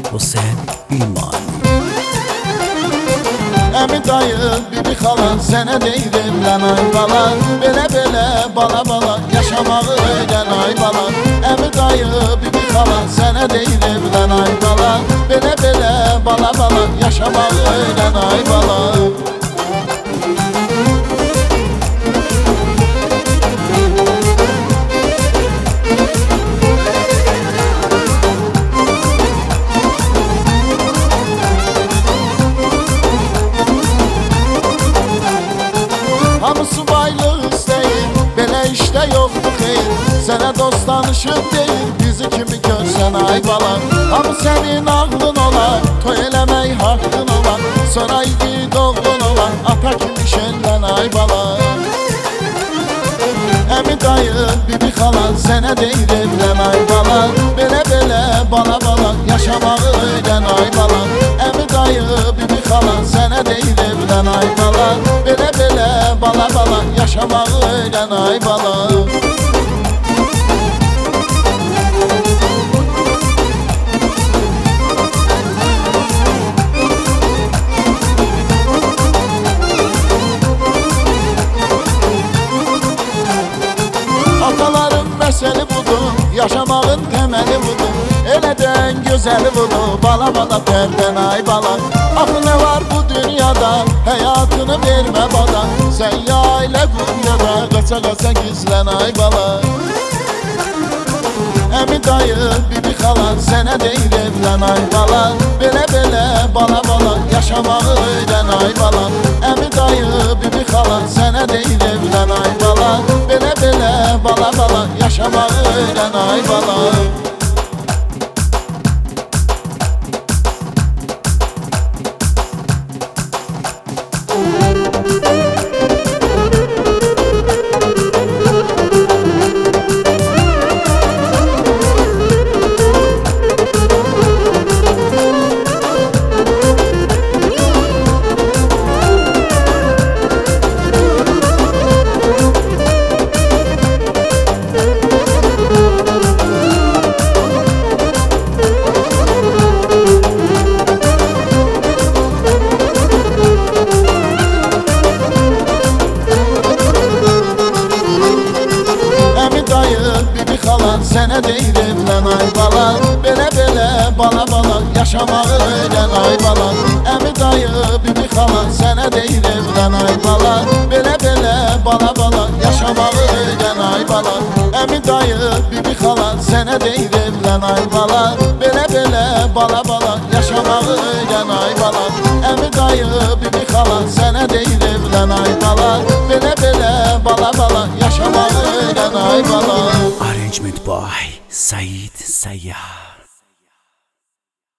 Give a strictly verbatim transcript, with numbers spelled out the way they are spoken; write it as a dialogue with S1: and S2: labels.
S1: Hüseyin İman.
S2: Əmi dayı, bibi xala, sənə deyirəm lən ay bala. Belə belə bala bala, yaşamağı öyrən ay bala. Əmi dayı, bibi xala, sənə deyirəm lən ay bala. Belə belə bala bala, yaşamağı öyrən ay bala. Hamısı baylıq istəyir, belə işdə yoxdur xeyr. Sənə dost danışıb deyir, bizi kimi görsən ay bala. Hamı sənin ağlın olar, toy eləmək haqqın olar. Sonra igid oğlun olar, ata kimi şənlən ay bala. Əmi dayı, bibi xala, sənə deyirəm lən ay bala. Belə belə bala bala, yaşamağı öyrən ay bala. Əmi dayı, bibi xala, sənə deyirəm lən ay bala. Belə belə bala bala, yaşamağı öyrən ay bala. Ataların məsəli budur, yaşamağın təməli budur. Elədən gözəli budur, bala bala tərdən ay bala. Axı nə var bu dünyada, həyatını vermə bala. Sən ya ailə dünyada, qaça qaça gizlən ay bala. Əmi dayı, bibi xala, sənə deyirəm lən ay bala. Belə belə bala bala, yaşamağı öyrən ay bala. Əmi dayı, bibi xala, sənə deyirəm lən ay bala. Belə belə bala bala, yaşamağı öyrən ay bala. Bibi xala, sənə deyirəm lən ay bala. Belə belə bala bala, yaşamağı öyrən ay bala. Əmi dayı, bibi xala, sənə deyirəm lən ay bala. Belə belə bala bala, yaşamağı öyrən ay bala. Əmi dayı, bibi xala, sənə deyirəm lən ay bala. Belə belə bala bala, yaşamağı öyrən ay bala. Əmi dayı, bibi xala, sənə deyirəm lən ay bala. Belə belə bala bala, yaşamağı öyrən ay bala.
S1: Arrangement by Said Sayyah.